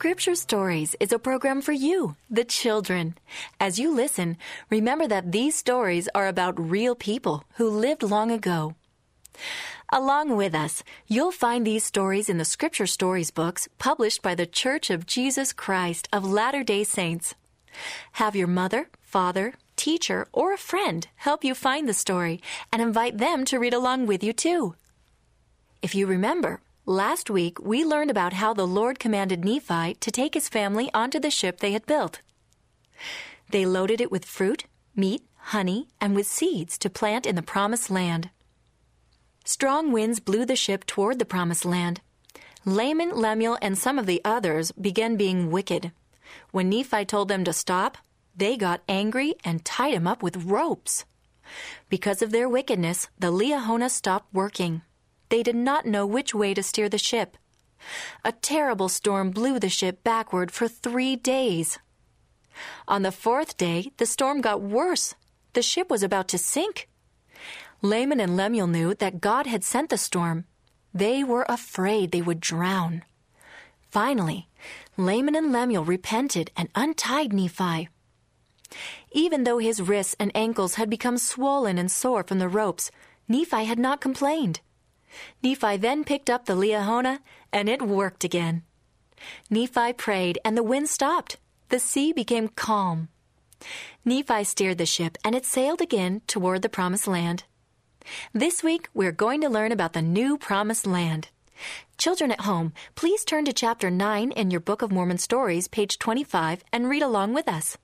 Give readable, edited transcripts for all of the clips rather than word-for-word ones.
Scripture Stories is a program for you, the children. As you listen, remember that these stories are about real people who lived long ago. Along with us, you'll find these stories in the Scripture Stories books published by the Church of Jesus Christ of Latter-day Saints. Have your mother, father, teacher, or a friend help you find the story and invite them to read along with you too. If you remember, last week we learned about how the Lord commanded Nephi to take his family onto the ship they had built. They loaded it with fruit, meat, honey, and with seeds to plant in the Promised Land. Strong winds blew the ship toward the Promised Land. Laman, Lemuel, and some of the others began being wicked. When Nephi told them to stop, they got angry and tied him up with ropes. Because of their wickedness, the Liahona stopped working. They did not know which way to steer the ship. A terrible storm blew the ship backward for 3 days. On the 4th day, the storm got worse. The ship was about to sink. Laman and Lemuel knew that God had sent the storm. They were afraid they would drown. Finally, Laman and Lemuel repented and untied Nephi. Even though his wrists and ankles had become swollen and sore from the ropes, Nephi had not complained. Nephi then picked up the Liahona, and it worked again. Nephi prayed, and the wind stopped. The sea became calm. Nephi steered the ship, and it sailed again toward the Promised Land. This week, we're going to learn about the new Promised Land. Children at home, please turn to chapter 9 in your Book of Mormon Stories, page 25, and read along with us.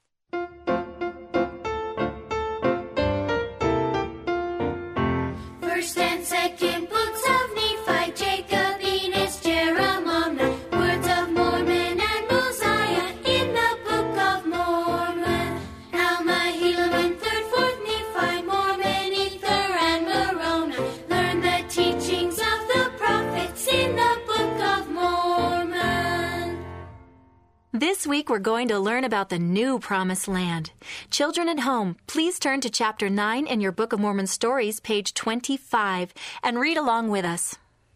First and second books of Nephi, Jacob, Enos, Jeremiah, words of Mormon and Mosiah in the Book of Mormon. Alma, Helaman, 3rd, 4th Nephi, Mormon, Ether, and Moroni. Learn the teachings of the prophets in the Book of Mormon. This week we're going to learn about the new Promised Land. Children at home, please turn to chapter 9 in your Book of Mormon Stories, page 25, and read along with us.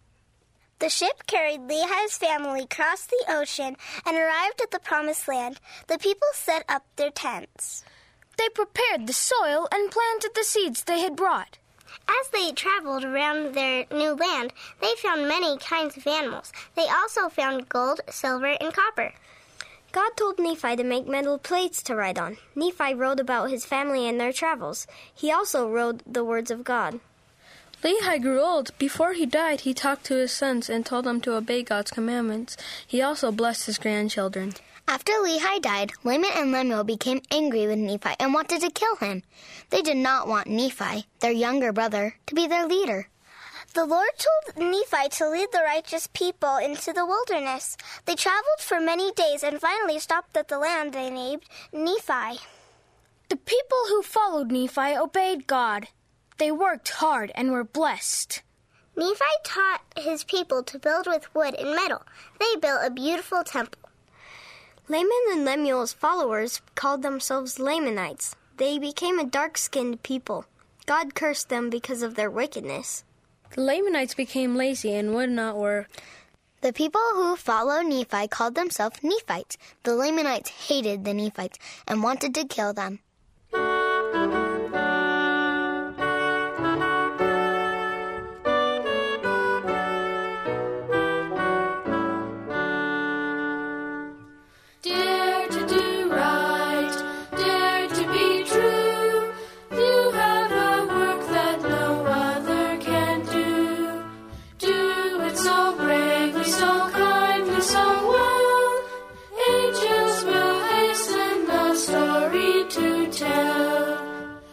The ship carried Lehi's family across the ocean and arrived at the Promised Land. The people set up their tents. They prepared the soil and planted the seeds they had brought. As they traveled around their new land, they found many kinds of animals. They also found gold, silver, and copper. God told Nephi to make metal plates to write on. Nephi wrote about his family and their travels. He also wrote the words of God. Lehi grew old. Before he died, he talked to his sons and told them to obey God's commandments. He also blessed his grandchildren. After Lehi died, Laman and Lemuel became angry with Nephi and wanted to kill him. They did not want Nephi, their younger brother, to be their leader. The Lord told Nephi to lead the righteous people into the wilderness. They traveled for many days and finally stopped at the land they named Nephi. The people who followed Nephi obeyed God. They worked hard and were blessed. Nephi taught his people to build with wood and metal. They built a beautiful temple. Laman and Lemuel's followers called themselves Lamanites. They became a dark-skinned people. God cursed them because of their wickedness. The Lamanites became lazy and would not work. The people who followed Nephi called themselves Nephites. The Lamanites hated the Nephites and wanted to kill them. Dare to do right, dare to be true. You have a work that no other can do. Do it so bravely, so kindly, so well. Angels will hasten the story to tell.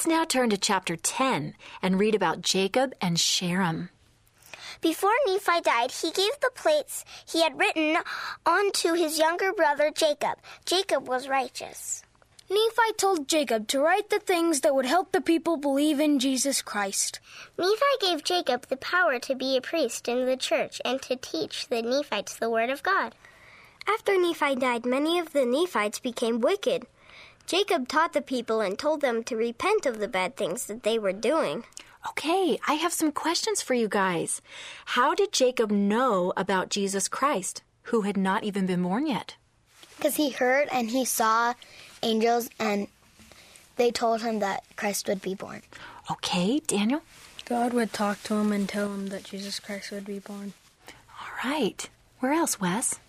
now turn to chapter 10 and read about Jacob and Sherem. Before Nephi died, he gave the plates he had written on to his younger brother Jacob. Jacob was righteous. Nephi told Jacob to write the things that would help the people believe in Jesus Christ. Nephi gave Jacob the power to be a priest in the church and to teach the Nephites the word of God. After Nephi died, many of the Nephites became wicked. Jacob taught the people and told them to repent of the bad things that they were doing. Okay, I have some questions for you guys. How did Jacob know about Jesus Christ, who had not even been born yet? Because he heard and he saw angels, and they told him that Christ would be born. Okay, Daniel? God would talk to him and tell him that Jesus Christ would be born. All right. Where else, Wes?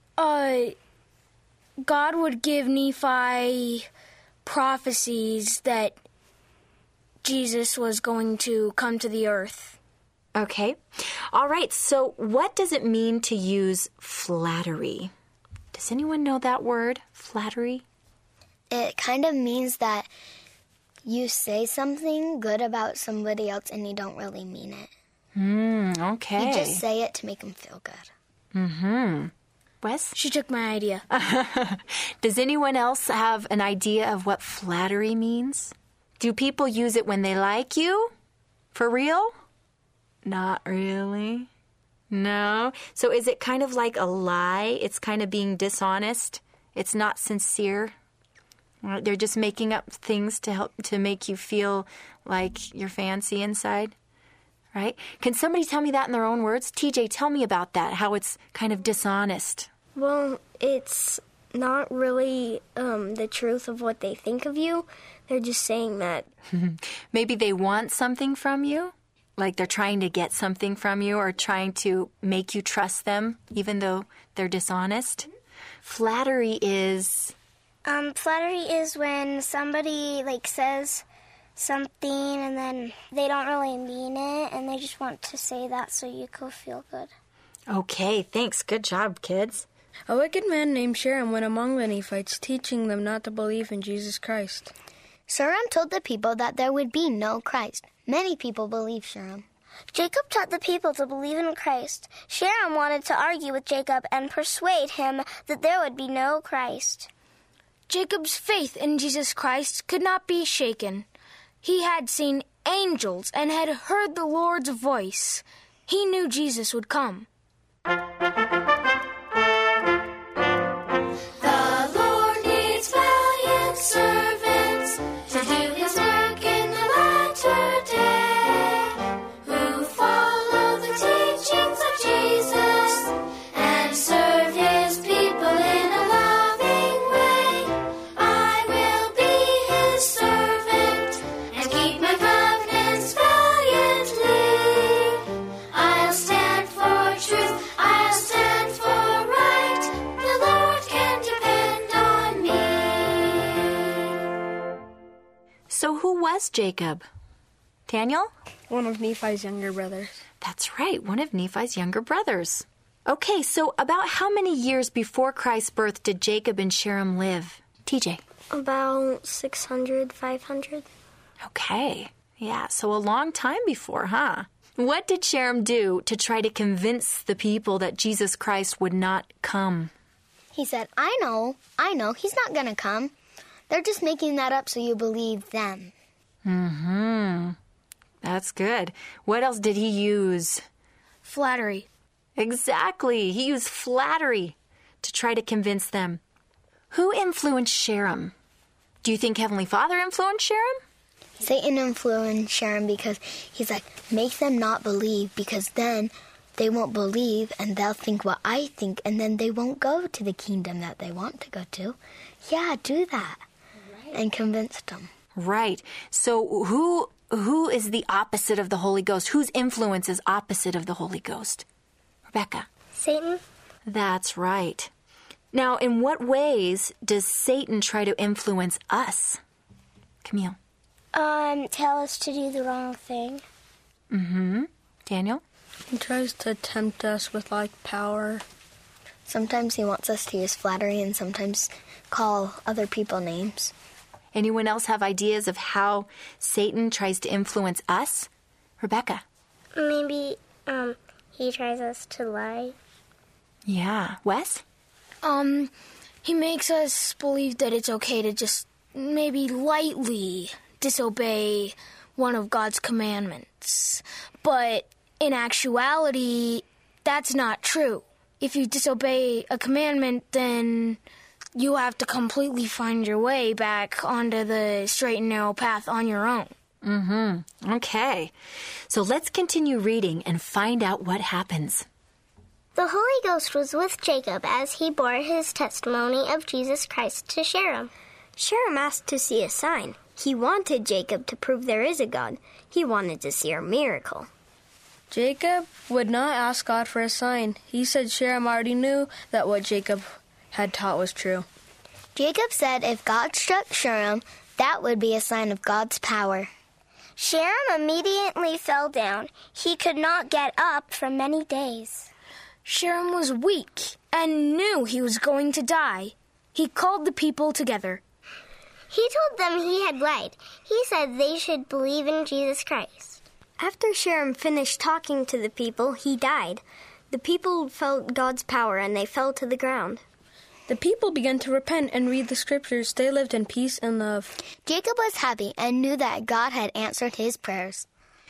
God would give Nephi prophecies that Jesus was going to come to the earth. Okay. All right, so what does it mean to use flattery? Does anyone know that word, flattery? It kind of means that you say something good about somebody else and you don't really mean it. Okay. You just say it to make them feel good. Wes? She took my idea. Does anyone else have an idea of what flattery means? Do people use it when they like you? For real? Not really. No? So is it kind of like a lie? It's kind of being dishonest? It's not sincere? They're just making up things to help to make you feel like you're fancy inside? Right? Can somebody tell me that in their own words? TJ, tell me about that, how it's kind of dishonest. Well, it's not really the truth of what they think of you. They're just saying that. Maybe they want something from you? Like they're trying to get something from you or trying to make you trust them, even though they're dishonest? Flattery is... Flattery is when somebody, says something and then they don't really mean it and they just want to say that so you can feel good. Okay, thanks. Good job, kids. A wicked man named Sherem went among the Nephites, teaching them not to believe in Jesus Christ. Sherem told the people that there would be no Christ. Many people believe Sherem. Jacob taught the people to believe in Christ. Sherem wanted to argue with Jacob and persuade him that there would be no Christ. Jacob's faith in Jesus Christ could not be shaken. He had seen angels and had heard the Lord's voice. He knew Jesus would come. The Lord needs valiant servants to do His work in the latter day, who follow the teachings of Jesus and serve His people in a loving way. I will be His servant and keep my covenants valiantly. I'll stand for truth, I'll stand for right. The Lord can depend on me. So who was Jacob? Daniel? One of Nephi's younger brothers. That's right, one of Nephi's younger brothers. Okay, so about how many years before Christ's birth did Jacob and Sherem live? TJ? About 600, 500. Okay. Yeah, so a long time before, huh? What did Sherem do to try to convince the people that Jesus Christ would not come? He said, I know, he's not going to come. They're just making that up so you believe them. That's good. What else did he use? Flattery. Exactly. He used flattery to try to convince them. Who influenced Sherem? Do you think Heavenly Father influenced Sherem? Satan influenced Sherem because he's like, make them not believe because then they won't believe and they'll think what I think and then they won't go to the kingdom that they want to go to. Yeah, do that. Right. And convince them. Right. So who is the opposite of the Holy Ghost? Whose influence is opposite of the Holy Ghost? Rebecca? Satan? That's right. Now, in what ways does Satan try to influence us? Camille? Tell us to do the wrong thing. Daniel? He tries to tempt us with, power. Sometimes he wants us to use flattery and sometimes call other people names. Anyone else have ideas of how Satan tries to influence us? Rebecca? Maybe he tries us to lie. Yeah. Wes? He makes us believe that it's okay to just maybe lightly disobey one of God's commandments. But in actuality, that's not true. If you disobey a commandment, then you have to completely find your way back onto the straight and narrow path on your own. Okay. So let's continue reading and find out what happens. The Holy Ghost was with Jacob as he bore his testimony of Jesus Christ to Shem. Shem asked to see a sign. He wanted Jacob to prove there is a God. He wanted to see a miracle. Jacob would not ask God for a sign. He said Shem already knew that what Jacob had taught was true. Jacob said if God struck Shem, that would be a sign of God's power. Shem immediately fell down. He could not get up for many days. Shem was weak and knew he was going to die. He called the people together. He told them he had lied. He said they should believe in Jesus Christ. After Shem finished talking to the people, he died. The people felt God's power and they fell to the ground. The people began to repent and read the scriptures. They lived in peace and love. Jacob was happy and knew that God had answered his prayers.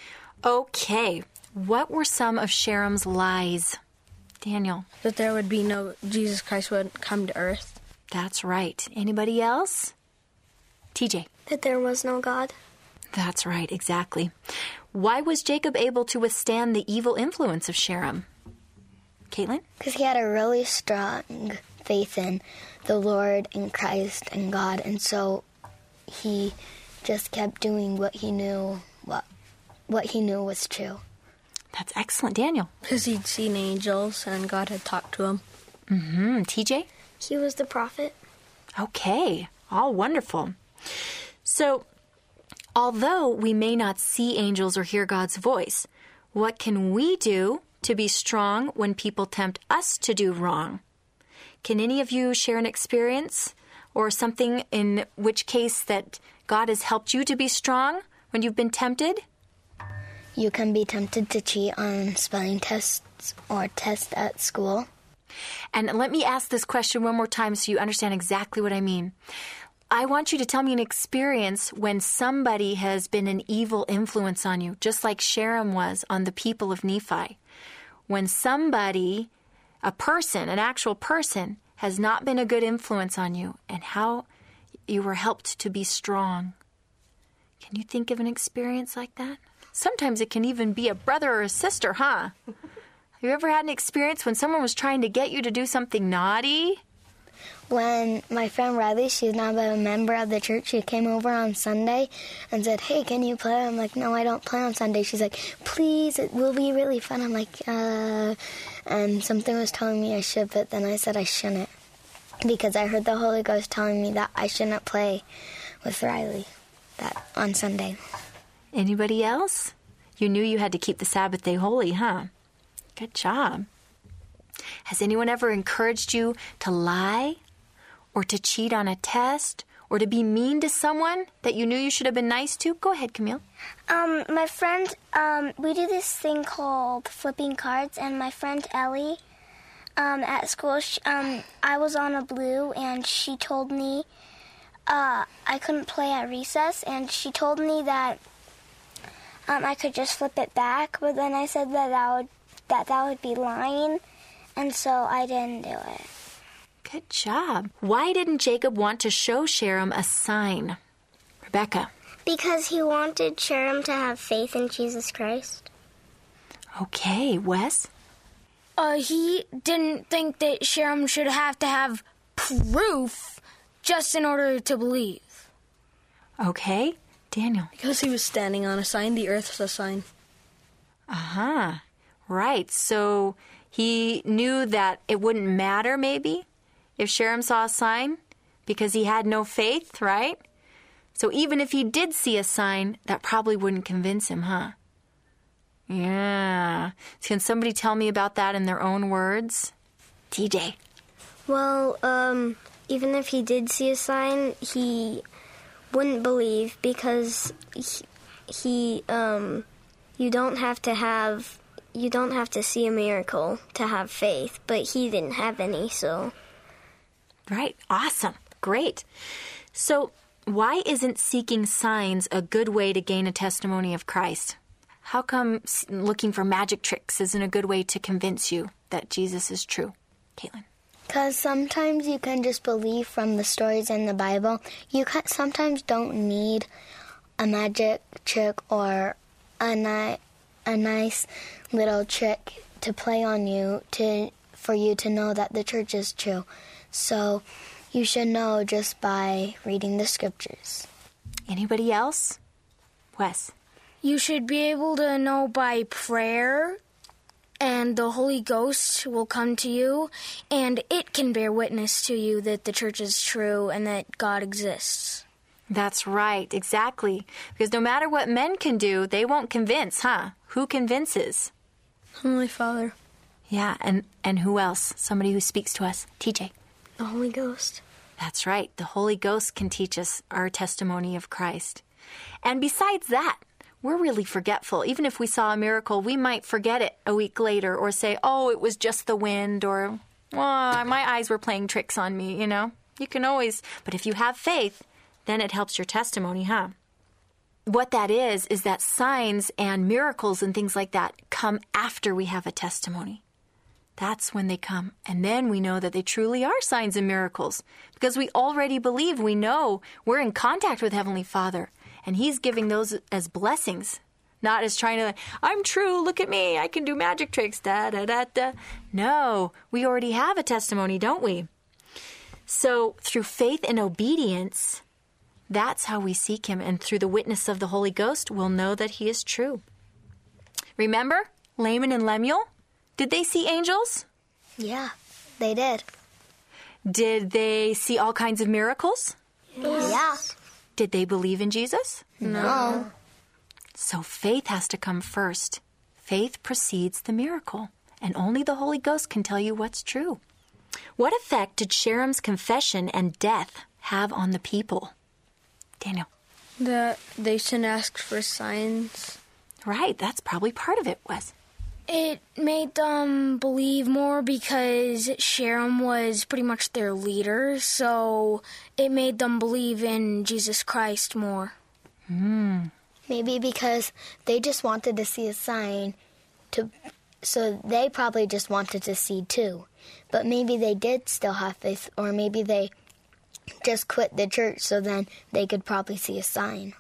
Okay. What were some of Shem's lies? Daniel? That there would be no Jesus Christ would come to earth. That's right. Anybody else? TJ? That there was no God. That's right, exactly. Why was Jacob able to withstand the evil influence of Shem? Caitlin? Because he had a really strong faith in the Lord and Christ and God, and so he just kept doing what he knew was true. That's excellent. Daniel? Because he'd seen angels and God had talked to him. TJ? He was the prophet. Okay. All wonderful. So, although we may not see angels or hear God's voice, what can we do to be strong when people tempt us to do wrong? Can any of you share an experience or something in which case that God has helped you to be strong when you've been tempted? You can be tempted to cheat on spelling tests or tests at school. And let me ask this question one more time so you understand exactly what I mean. I want you to tell me an experience when somebody has been an evil influence on you, just like Shem was on the people of Nephi. When somebody, a person, an actual person, has not been a good influence on you, and how you were helped to be strong. Can you think of an experience like that? Sometimes it can even be a brother or a sister, huh? Have you ever had an experience when someone was trying to get you to do something naughty? When my friend Riley, she's now a member of the church, she came over on Sunday and said, "Hey, can you play?" I'm like, "No, I don't play on Sunday." She's like, "Please, it will be really fun." I'm like, And something was telling me I should, but then I said I shouldn't. Because I heard the Holy Ghost telling me that I shouldn't play with Riley that on Sunday. Anybody else? You knew you had to keep the Sabbath day holy, huh? Good job. Has anyone ever encouraged you to lie or to cheat on a test or to be mean to someone that you knew you should have been nice to? Go ahead, Camille. My friend, we do this thing called flipping cards, and my friend Ellie, at school, I was on a blue, and she told me I couldn't play at recess, and she told me that I could just flip it back, but then I said that would be lying, and so I didn't do it. Good job. Why didn't Jacob want to show Shem a sign? Rebecca. Because he wanted Shem to have faith in Jesus Christ. Okay, Wes? He didn't think that Shem should have to have proof just in order to believe. Okay, Daniel. Because he was standing on a sign, the earth was a sign. Right. So he knew that it wouldn't matter, maybe, if Shem saw a sign because he had no faith, right? So even if he did see a sign, that probably wouldn't convince him, huh? Yeah. Can somebody tell me about that in their own words? TJ. Well, even if he did see a sign, he wouldn't believe because you don't have to see a miracle to have faith, but he didn't have any, so. Right. Awesome. Great. So why isn't seeking signs a good way to gain a testimony of Christ? How come looking for magic tricks isn't a good way to convince you that Jesus is true? Caitlin. Because sometimes you can just believe from the stories in the Bible. You sometimes don't need a magic trick or a nice little trick to play on you for you to know that the church is true. So you should know just by reading the scriptures. Anybody else? Wes. You should be able to know by prayer, and the Holy Ghost will come to you, and it can bear witness to you that the church is true and that God exists. That's right, exactly. Because no matter what men can do, they won't convince, huh? Who convinces? Heavenly Father. Yeah, and who else? Somebody who speaks to us. TJ. The Holy Ghost. That's right. The Holy Ghost can teach us our testimony of Christ. And besides that, we're really forgetful. Even if we saw a miracle, we might forget it a week later or say, oh, it was just the wind, or, oh, my eyes were playing tricks on me, you know? You can always, but if you have faith, then it helps your testimony, huh? What that is that signs and miracles and things like that come after we have a testimony. That's when they come. And then we know that they truly are signs and miracles because we already believe, we know we're in contact with Heavenly Father. And He's giving those as blessings, not as trying to, I'm true, look at me, I can do magic tricks, da-da-da-da. No, we already have a testimony, don't we? So through faith and obedience, that's how we seek Him. And through the witness of the Holy Ghost, we'll know that He is true. Remember Laman and Lemuel? Did they see angels? Yeah, they did. Did they see all kinds of miracles? Yes. Yeah. Did they believe in Jesus? No. So faith has to come first. Faith precedes the miracle, and only the Holy Ghost can tell you what's true. What effect did Sherem's confession and death have on the people? Daniel. That they shouldn't ask for signs. Right, that's probably part of it, Wes. It made them believe more because Sherem was pretty much their leader, so it made them believe in Jesus Christ more. Maybe because they just wanted to see a sign, so they probably just wanted to see too. But maybe they did still have faith, or maybe they just quit the church so then they could probably see a sign.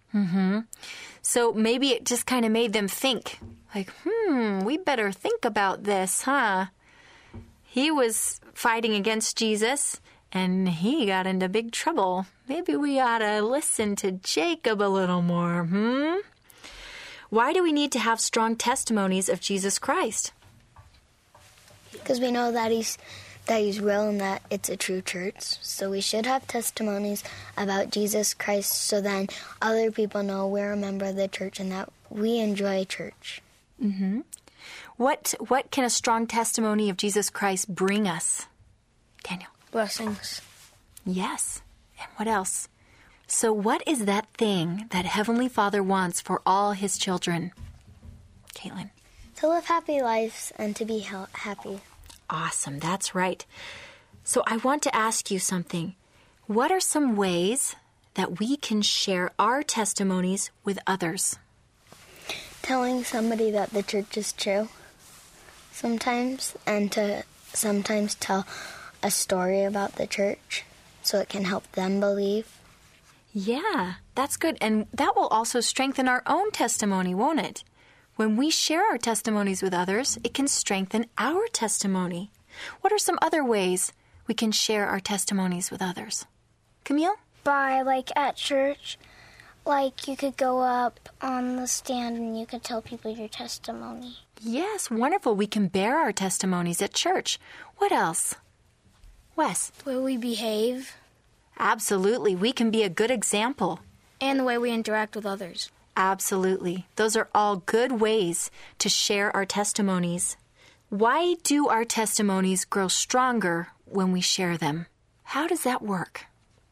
So maybe it just kind of made them think, like, we better think about this, huh? He was fighting against Jesus, and he got into big trouble. Maybe we ought to listen to Jacob a little more, Why do we need to have strong testimonies of Jesus Christ? Because we know that he's real and that it's a true church. So we should have testimonies about Jesus Christ so then other people know we're a member of the church and that we enjoy church. What can a strong testimony of Jesus Christ bring us? Daniel. Blessings. Yes. And what else? So what is that thing that Heavenly Father wants for all His children? Caitlin. To live happy lives and to be happy. Awesome. That's right. So I want to ask you something. What are some ways that we can share our testimonies with others? Telling somebody that the church is true sometimes, and to sometimes tell a story about the church so it can help them believe. Yeah, that's good. And that will also strengthen our own testimony, won't it? When we share our testimonies with others, it can strengthen our testimony. What are some other ways we can share our testimonies with others? Camille? By, at church, you could go up on the stand and you could tell people your testimony. Yes, wonderful. We can bear our testimonies at church. What else? Wes? The way we behave. Absolutely. We can be a good example. And the way we interact with others. Absolutely. Those are all good ways to share our testimonies. Why do our testimonies grow stronger when we share them? How does that work?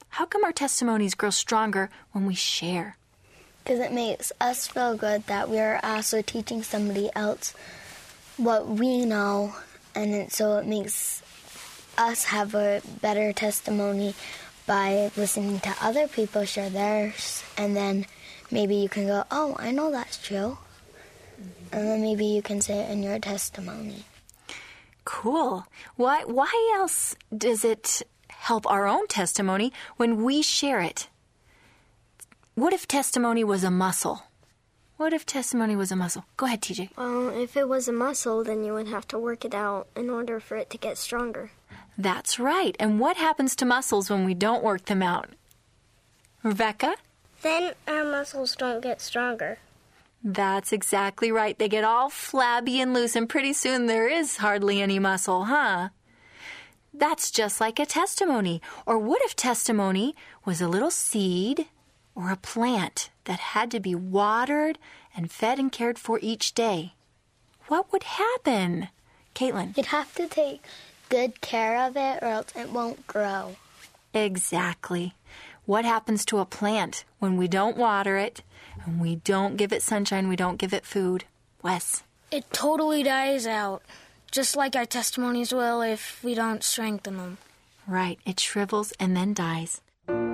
How come our testimonies grow stronger when we share? Because it makes us feel good that we are also teaching somebody else what we know, and so it makes us have a better testimony by listening to other people share theirs, and then maybe you can go, oh, I know that's true. And then maybe you can say it in your testimony. Cool. Why else does it help our own testimony when we share it? What if testimony was a muscle? What if testimony was a muscle? Go ahead, TJ. Well, if it was a muscle, then you would have to work it out in order for it to get stronger. That's right. And what happens to muscles when we don't work them out? Rebecca? Then our muscles don't get stronger. That's exactly right. They get all flabby and loose, and pretty soon there is hardly any muscle, huh? That's just like a testimony. Or what if testimony was a little seed or a plant that had to be watered and fed and cared for each day? What would happen? Caitlin? You'd have to take good care of it or else it won't grow. Exactly. What happens to a plant when we don't water it and we don't give it sunshine, we don't give it food? Wes? It totally dies out, just like our testimonies will if we don't strengthen them. Right. It shrivels and then dies.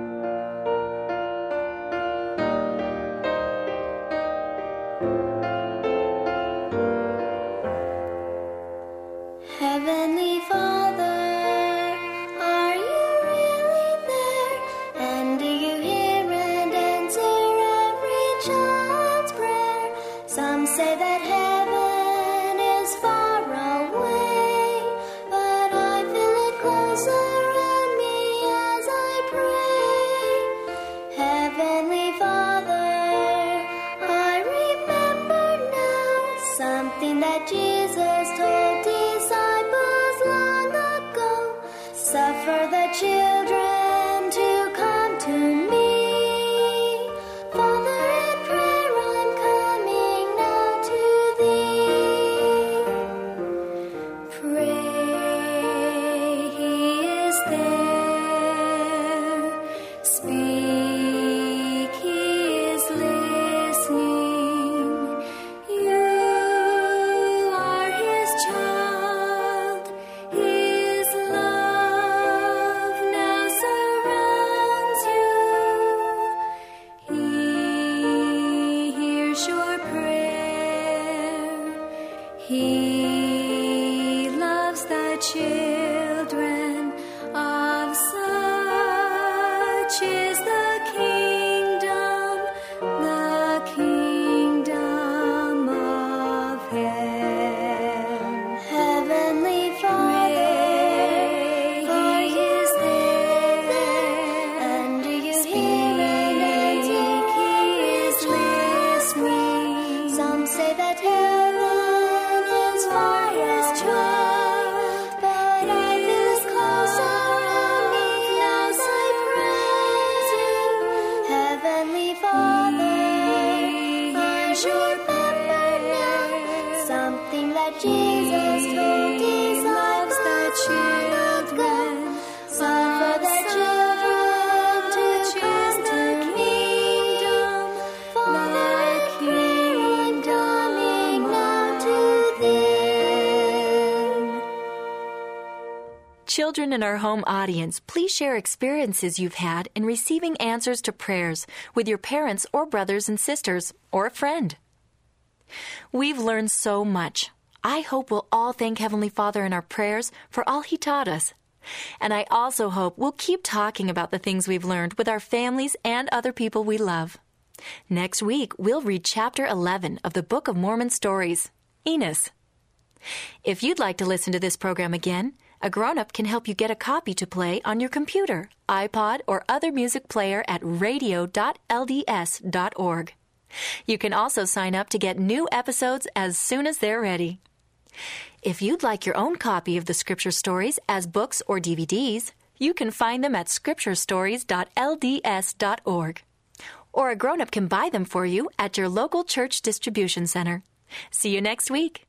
Heavenly Father, are you really there? And do you hear and answer every child's prayer? Some say that heaven is far away, but I feel it close around me as I pray. Heavenly Father, I remember now something that Jesus told disciples long ago. Suffer the children to come to me. Father, in prayer I'm coming now to thee. Pray, he is there. Speak, he is listening. You are his child. His love now surrounds you. He hears your prayer. He loves the children. Of such is the kingdom of heaven. Heavenly Father, he is there. And do you hear and answer? He is listening. Some say that heaven is far as child, but I feel as close around me as I praise you. Heavenly Father, I remember now something that Jesus told disciples long ago. Suffer the children to come to me. Father, in prayer I'm coming now to thee. Children in our home audience, please share experiences you've had in receiving answers to prayers with your parents or brothers and sisters or a friend. We've learned so much. I hope we'll all thank Heavenly Father in our prayers for all He taught us. And I also hope we'll keep talking about the things we've learned with our families and other people we love. Next week, we'll read Chapter 11 of the Book of Mormon Stories, Enos. If you'd like to listen to this program again, a grown-up can help you get a copy to play on your computer, iPod, or other music player at radio.lds.org. You can also sign up to get new episodes as soon as they're ready. If you'd like your own copy of the Scripture Stories as books or DVDs, you can find them at scripturestories.lds.org. Or a grown-up can buy them for you at your local church distribution center. See you next week.